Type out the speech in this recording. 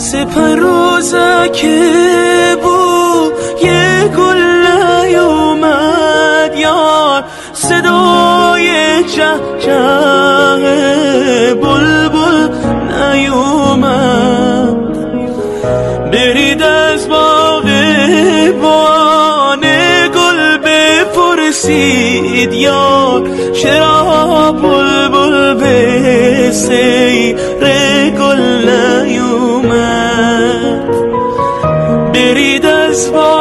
سپروزه بود یه گل نیومد یار، صدای چه چه بلبل نیومد. برید از باغ بانه گل بپرسید یار، چرا بلبل به سیر گل نیومد. برید از باغ